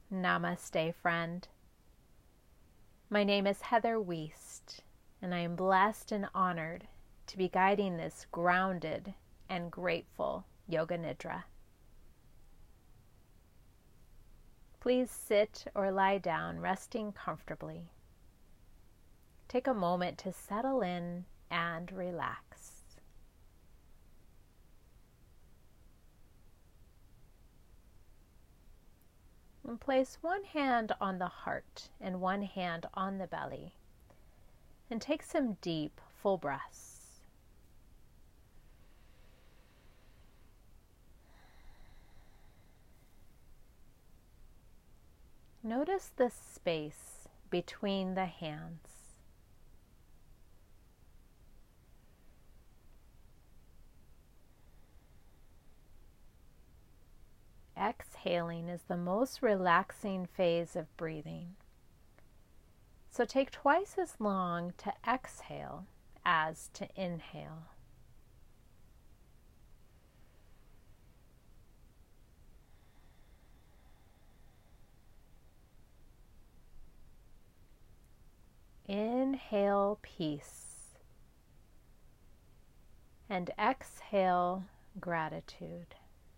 Namaste, friend. My name is Heather Wiest, and I am blessed and honored to be guiding this grounded and grateful Yoga Nidra. Please sit or lie down, resting comfortably. Take a moment to settle in and relax. And place one hand on the heart and one hand on the belly. And take some deep, full breaths. Notice the space between the hands. Exhaling is the most relaxing phase of breathing. So take twice as long to exhale as to inhale. Inhale peace and exhale gratitude.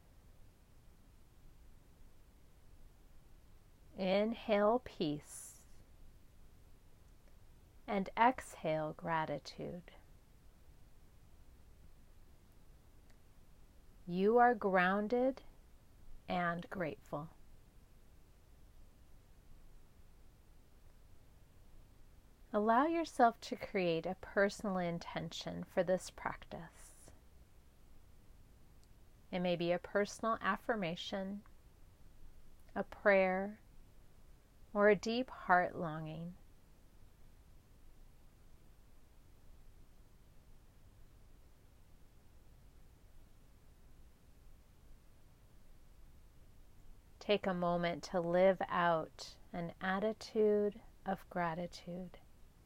Inhale peace and exhale gratitude. You are grounded and grateful. Allow yourself to create a personal intention for this practice. It may be a personal affirmation, a prayer, or a deep heart longing. Take a moment to live out an attitude of gratitude.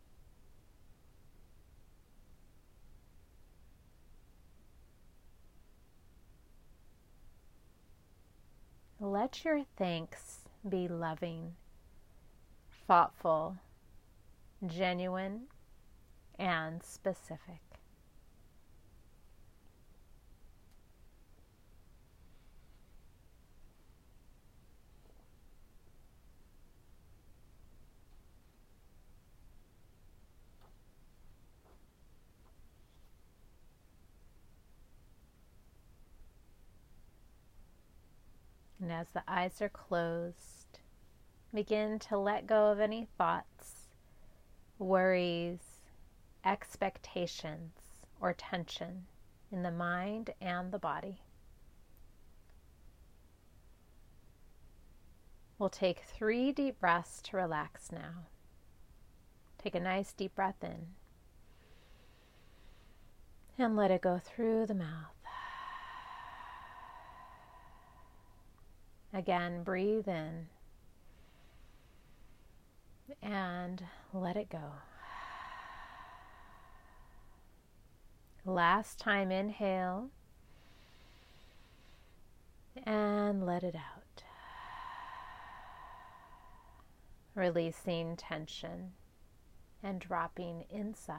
Let your thanks be loving, thoughtful, genuine, and specific. And as the eyes are closed, begin to let go of any thoughts, worries, expectations, or tension in the mind and the body. We'll take 3 deep breaths to relax now. Take a nice deep breath in and let it go through the mouth. Again, breathe in and let it go. Last time, inhale and let it out. Releasing tension and dropping inside.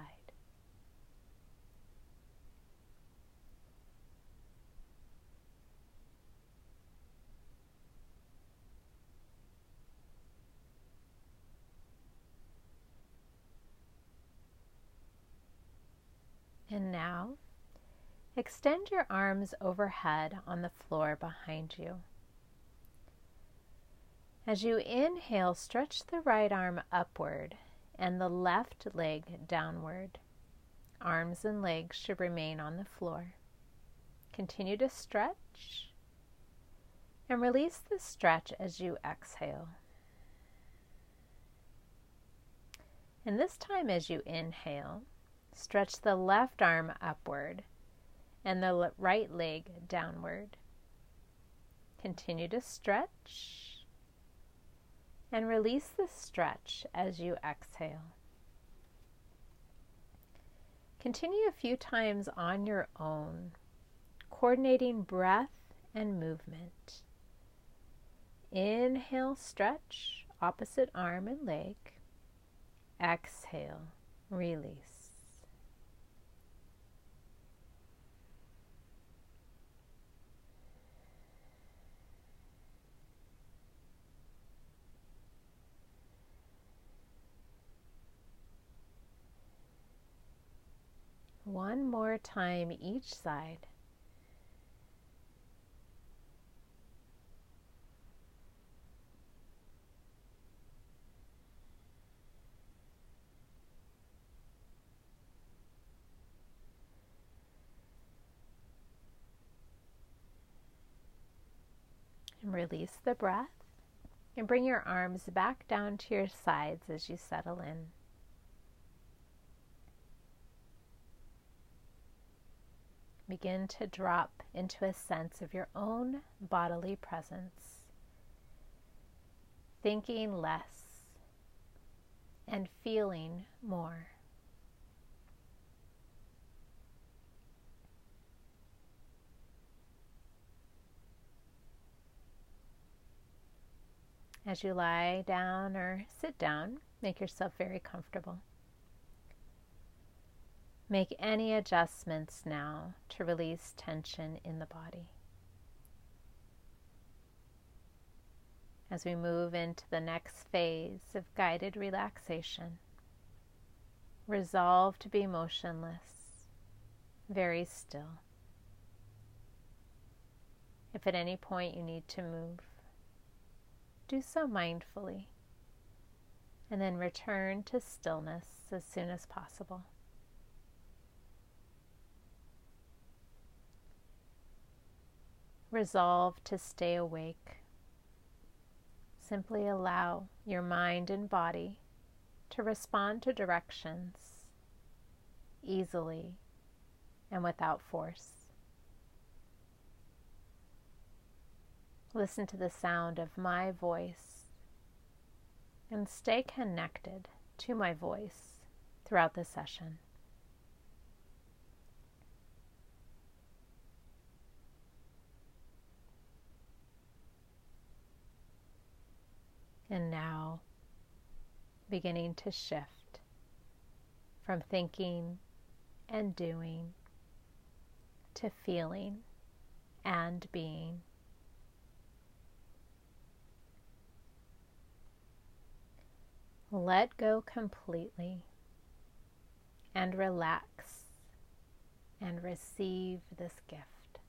And now, extend your arms overhead on the floor behind you. As you inhale, stretch the right arm upward and the left leg downward. Arms and legs should remain on the floor. Continue to stretch and release the stretch as you exhale. And this time, as you inhale, stretch the left arm upward and the right leg downward. Continue to stretch and release the stretch as you exhale. Continue a few times on your own, coordinating breath and movement. Inhale, stretch, opposite arm and leg. Exhale, release. One more time each side. And release the breath. And bring your arms back down to your sides as you settle in. Begin to drop into a sense of your own bodily presence, thinking less and feeling more. As you lie down or sit down, make yourself very comfortable. Make any adjustments now to release tension in the body. As we move into the next phase of guided relaxation, resolve to be motionless, very still. If at any point you need to move, do so mindfully, and then return to stillness as soon as possible. Resolve to stay awake. Simply allow your mind and body to respond to directions easily and without force. Listen to the sound of my voice and stay connected to my voice throughout the session. And now, beginning to shift from thinking and doing to feeling and being. Let go completely and relax and receive this gift.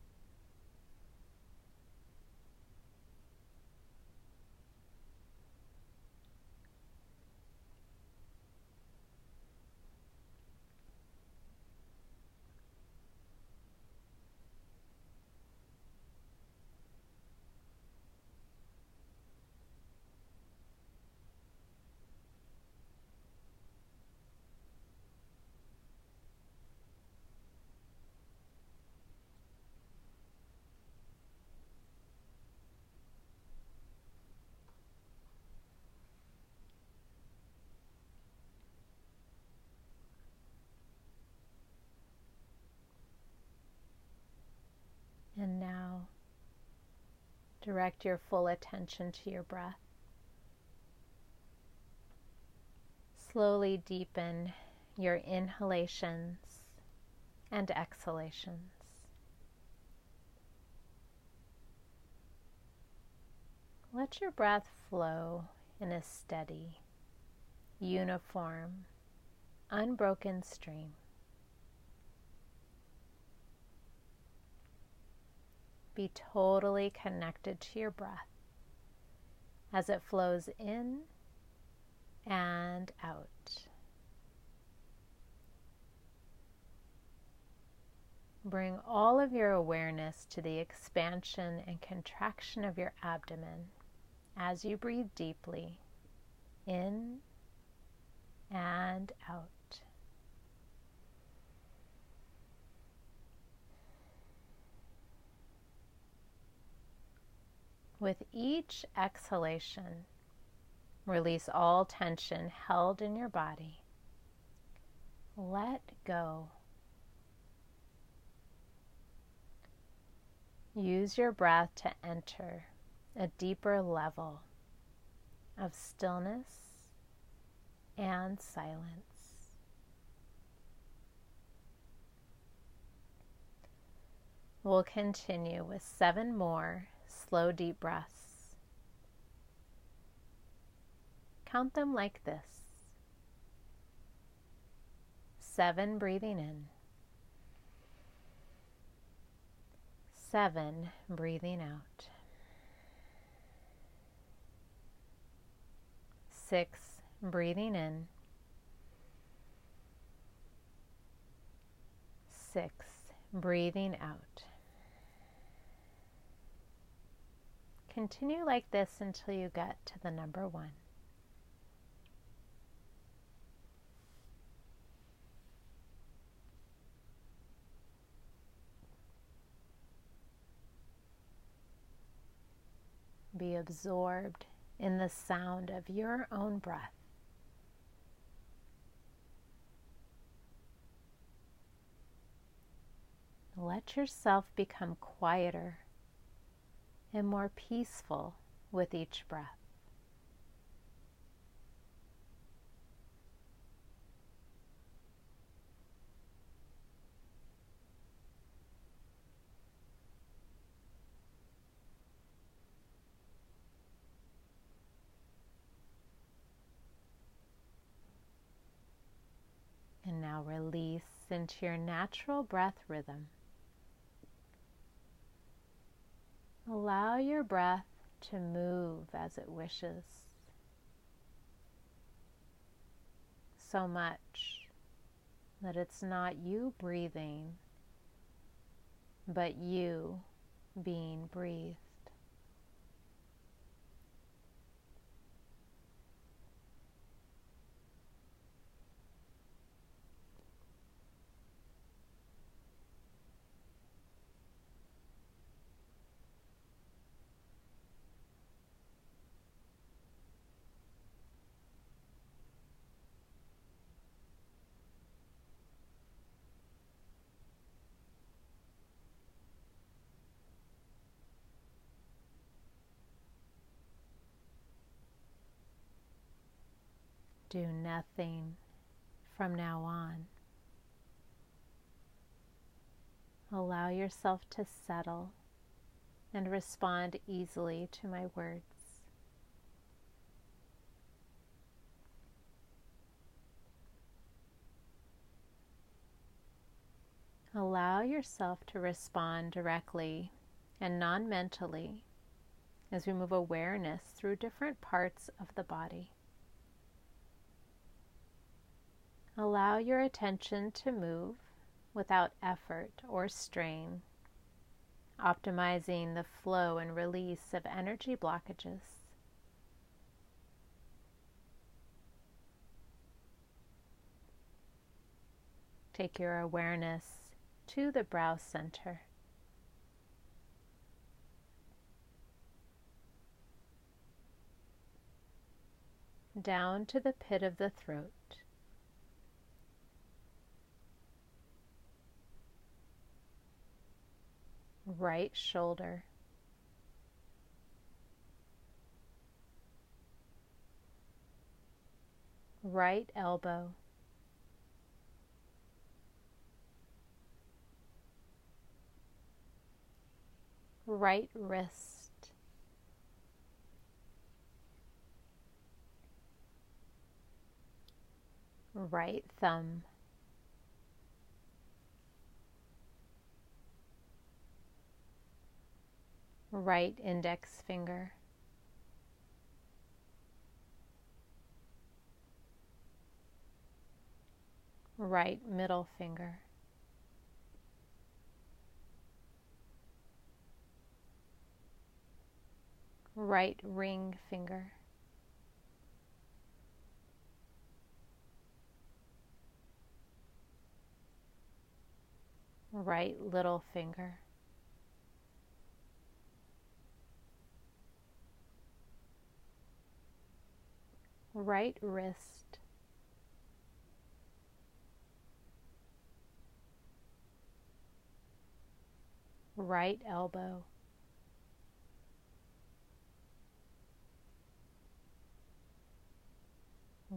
And now, direct your full attention to your breath. Slowly deepen your inhalations and exhalations. Let your breath flow in a steady, uniform, unbroken stream. Be totally connected to your breath as it flows in and out. Bring all of your awareness to the expansion and contraction of your abdomen as you breathe deeply in and out. With each exhalation, release all tension held in your body. Let go. Use your breath to enter a deeper level of stillness and silence. We'll continue with 7 more slow, deep breaths. Count them like this. 7 breathing in. 7 breathing out. 6 breathing in. 6 breathing out. Continue like this until you get to the number 1. Be absorbed in the sound of your own breath. Let yourself become quieter and more peaceful with each breath. And now release into your natural breath rhythm. Allow your breath to move as it wishes, so much that it's not you breathing, but you being breathed. Do nothing from now on. Allow yourself to settle and respond easily to my words. Allow yourself to respond directly and non-mentally as we move awareness through different parts of the body. Allow your attention to move without effort or strain, optimizing the flow and release of energy blockages. Take your awareness to the brow center. Down to the pit of the throat. Right shoulder. Right elbow. Right wrist. Right thumb. Right index finger. Right middle finger. Right ring finger. Right little finger. Right wrist. Right elbow.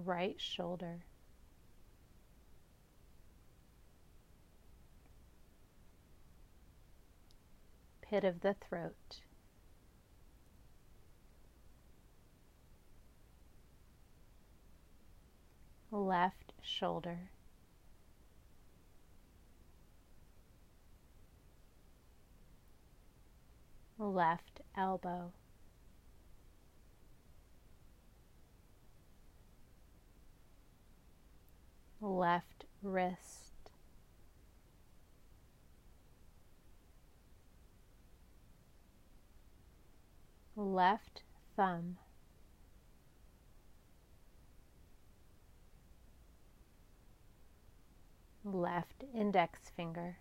right shoulder, pit of the throat, left shoulder, left elbow, left wrist, left thumb, left index finger,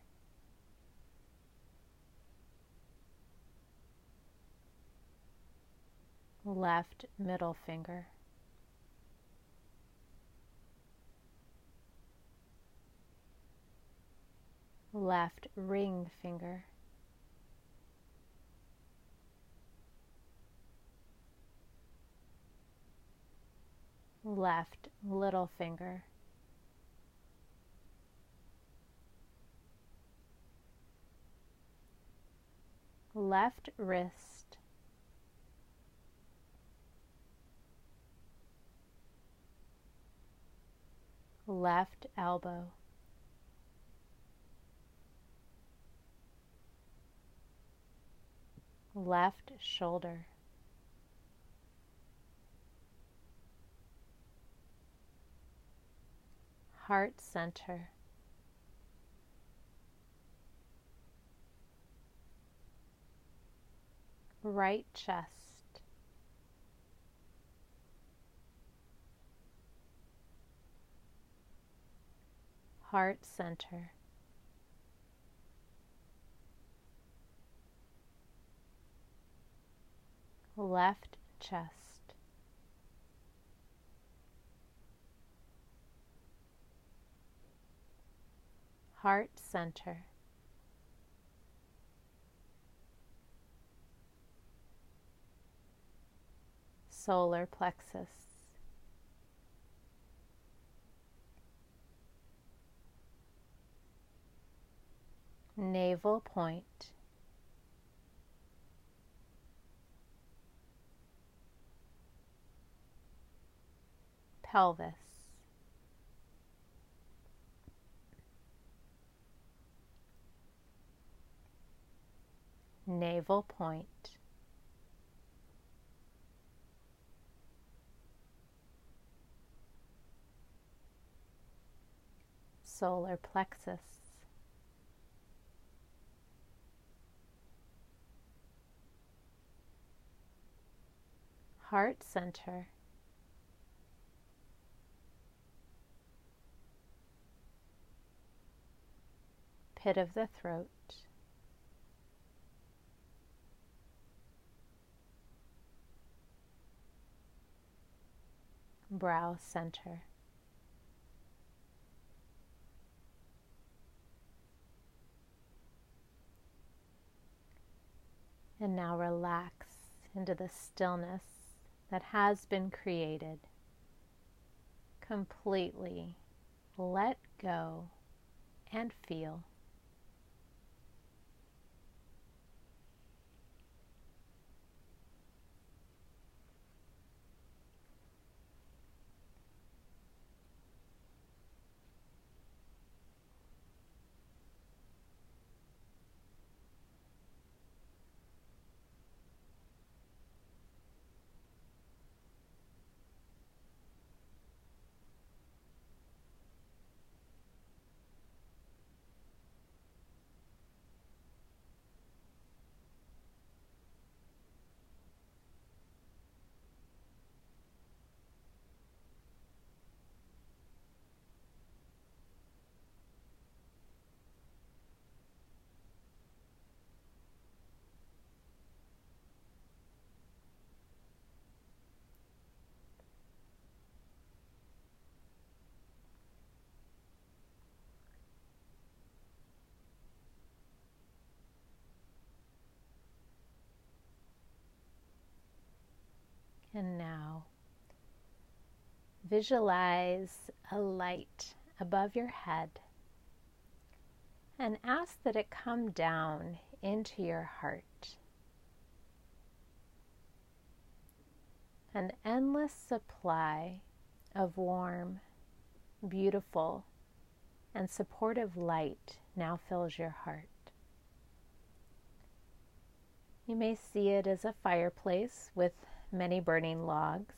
left middle finger, left ring finger, left little finger, left wrist, left elbow, left shoulder, heart center, right chest, heart center, left chest, heart center, solar plexus, navel point, pelvis, navel point, solar plexus, heart center, pit of the throat, brow center, and now relax into the stillness that has been created. Completely let go and feel. And now Visualize a light above your head and ask that it come down into your heart. An endless supply of warm, beautiful, and supportive light now fills your heart. You may see it as a fireplace with many burning logs,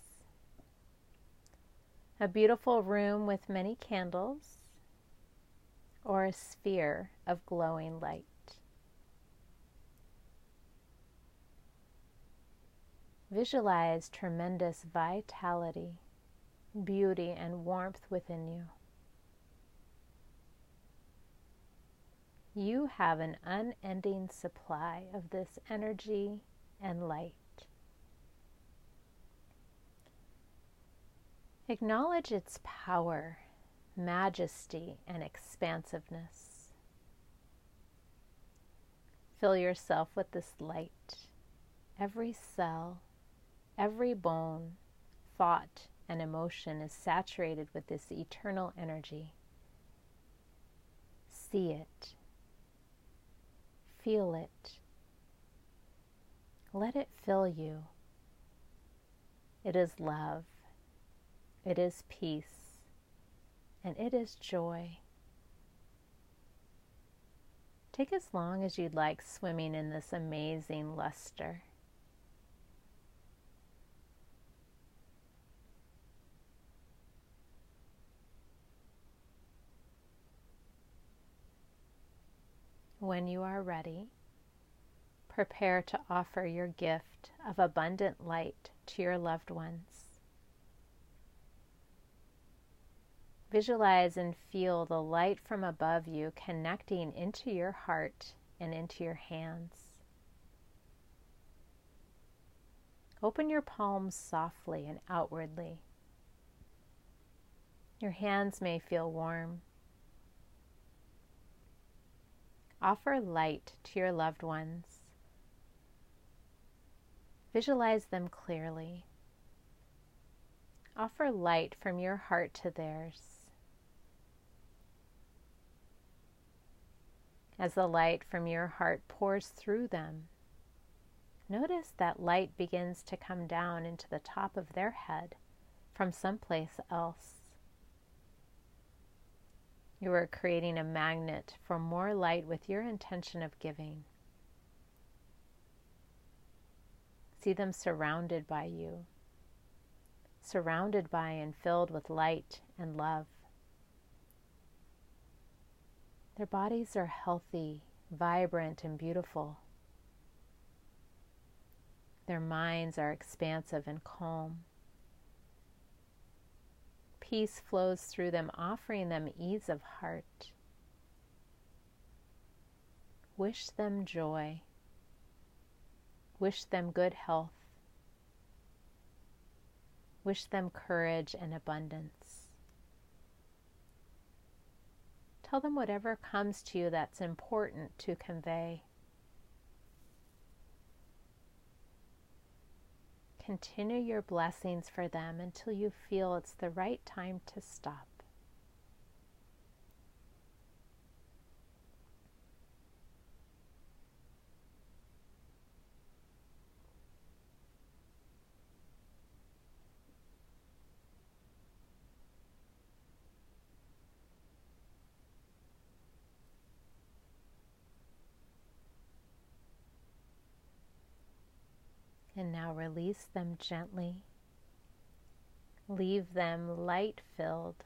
a beautiful room with many candles, or a sphere of glowing light. Visualize tremendous vitality, beauty, and warmth within you. You have an unending supply of this energy and light. Acknowledge its power, majesty, and expansiveness. Fill yourself with this light. Every cell, every bone, thought, and emotion is saturated with this eternal energy. See it. Feel it. Let it fill you. It is love. It is peace. And it is joy. Take as long as you'd like swimming in this amazing luster. When you are ready, prepare to offer your gift of abundant light to your loved ones. Visualize and feel the light from above you connecting into your heart and into your hands. Open your palms softly and outwardly. Your hands may feel warm. Offer light to your loved ones. Visualize them clearly. Offer light from your heart to theirs. As the light from your heart pours through them, notice that light begins to come down into the top of their head from someplace else. You are creating a magnet for more light with your intention of giving. See them surrounded by you, surrounded by and filled with light and love. Their bodies are healthy, vibrant, and beautiful. Their minds are expansive and calm. Peace flows through them, offering them ease of heart. Wish them joy. Wish them good health. Wish them courage and abundance. Tell them whatever comes to you that's important to convey. Continue your blessings for them until you feel it's the right time to stop. And now release them gently. Leave them light-filled.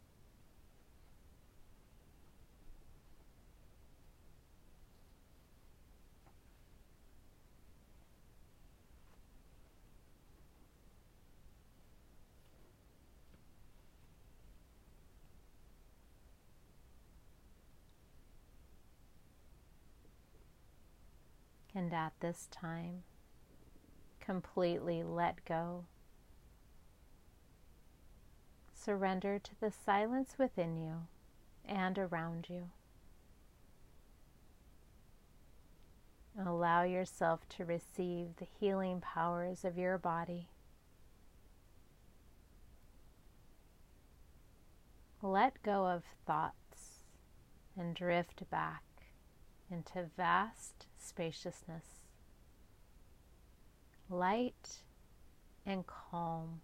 And at this time, completely let go. Surrender to the silence within you and around you. Allow yourself to receive the healing powers of your body. let go of thoughts and drift back into vast spaciousness, light and calm.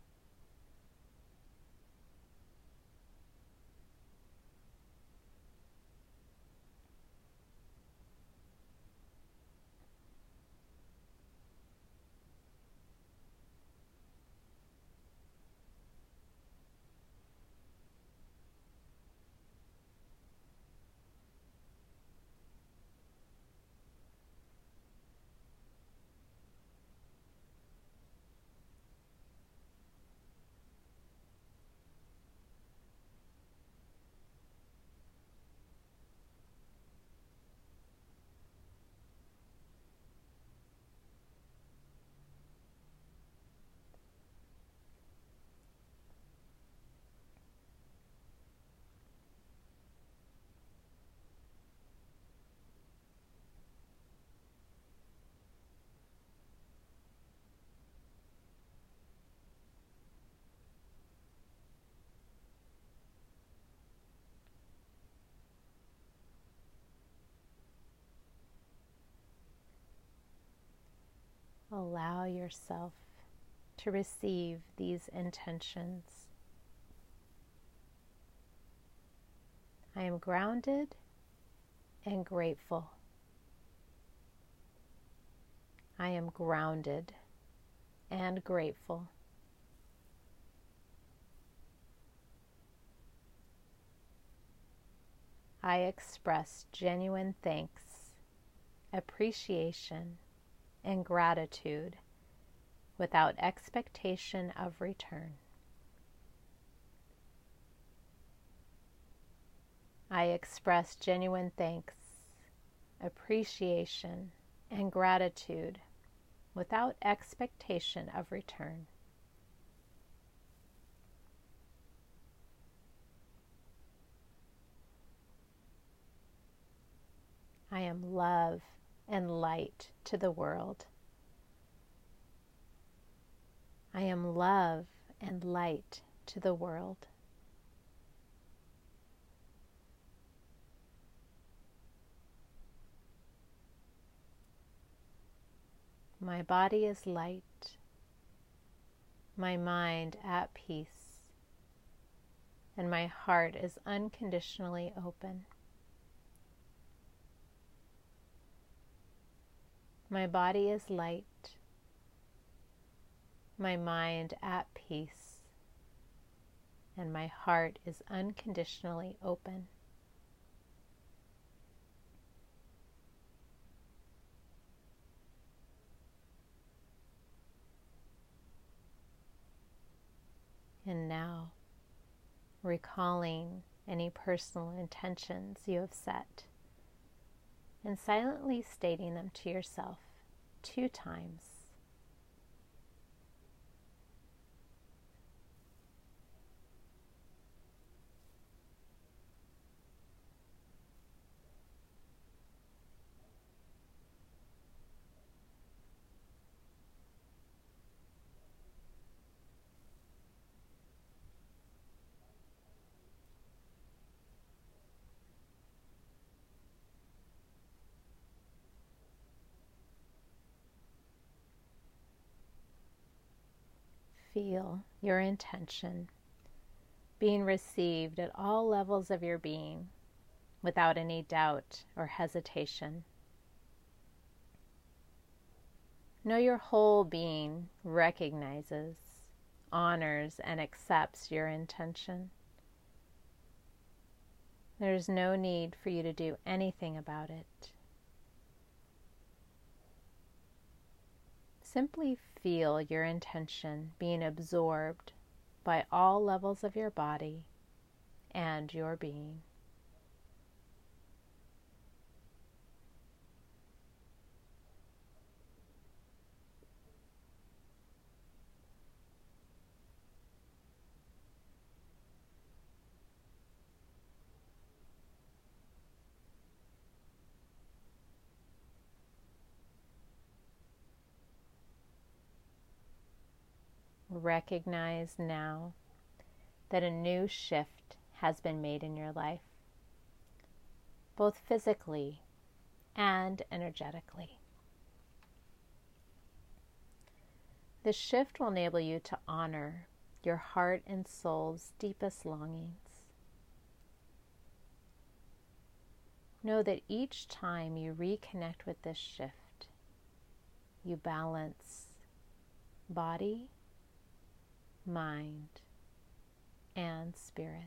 Allow yourself to receive these intentions. I am grounded and grateful. I am grounded and grateful. I express genuine thanks, appreciation, and gratitude without expectation of return. I express genuine thanks, appreciation, and gratitude without expectation of return. I am love and light to the world. I am love and light to the world. My body is light, my mind at peace, and my heart is unconditionally open. My body is light, my mind at peace, and my heart is unconditionally open. And now, recalling any personal intentions you have set and silently stating them to yourself 2 times. Feel your intention being received at all levels of your being without any doubt or hesitation. Know your whole being recognizes, honors, and accepts your intention. There is no need for you to do anything about it. Simply feel your intention being absorbed by all levels of your body and your being. Recognize now that a new shift has been made in your life, both physically and energetically. This shift will enable you to honor your heart and soul's deepest longings. Know that each time you reconnect with this shift, you balance body, mind, and spirit.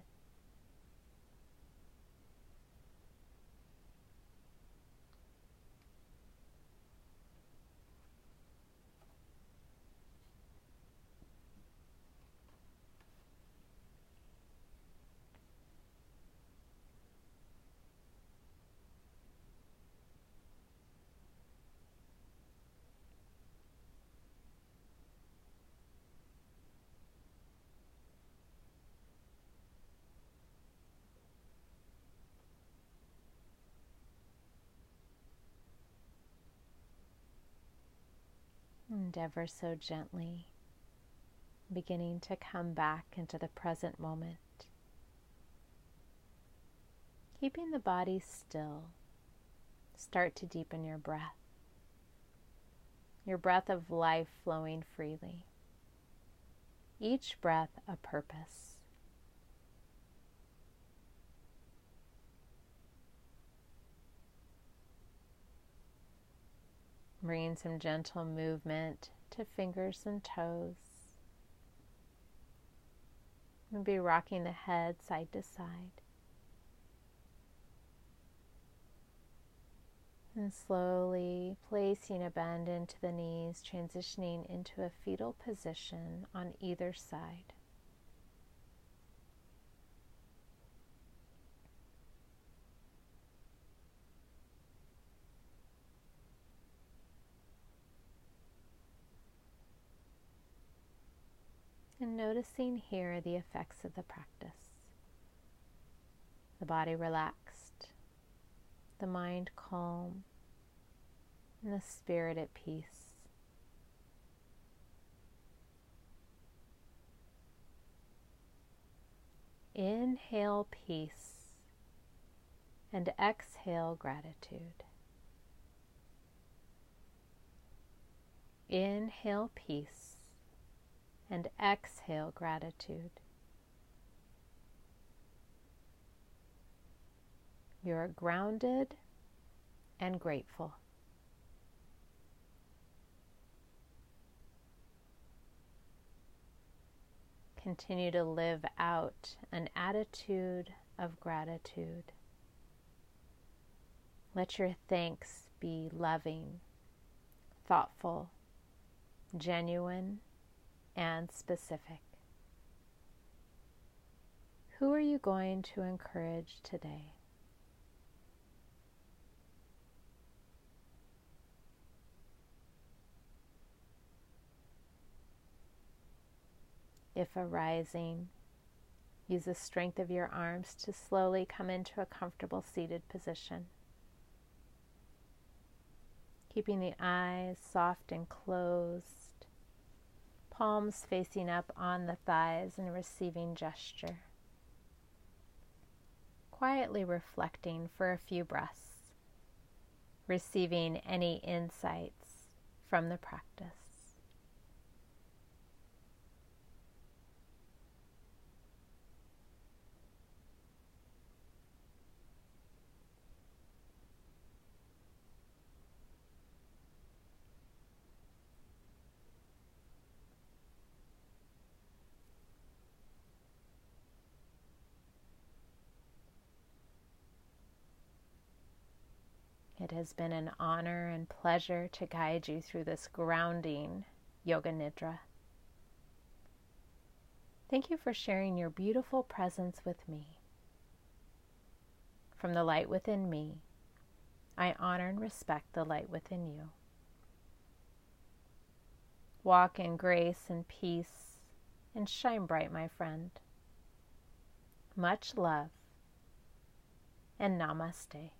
And ever so gently beginning to come back into the present moment. Keeping the body still, start to deepen your breath of life flowing freely. Each breath a purpose. Bringing some gentle movement to fingers and toes. Maybe rocking the head side to side. And slowly placing a bend into the knees, transitioning into a fetal position on either side. And noticing here the effects of the practice. The body relaxed, the mind calm, and the spirit at peace. Inhale peace and exhale gratitude. Inhale peace and exhale gratitude. You're grounded and grateful. Continue to live out an attitude of gratitude. Let your thanks be loving, thoughtful, genuine, and specific. Who are you going to encourage today? If arising, use the strength of your arms to slowly come into a comfortable seated position. Keeping the eyes soft and closed, palms facing up on the thighs in a receiving gesture. Quietly reflecting for a few breaths, receiving any insights from the practice. It has been an honor and pleasure to guide you through this grounding Yoga Nidra. Thank you for sharing your beautiful presence with me. From the light within me, I honor and respect the light within you. Walk in grace and peace and shine bright, my friend. Much love and namaste.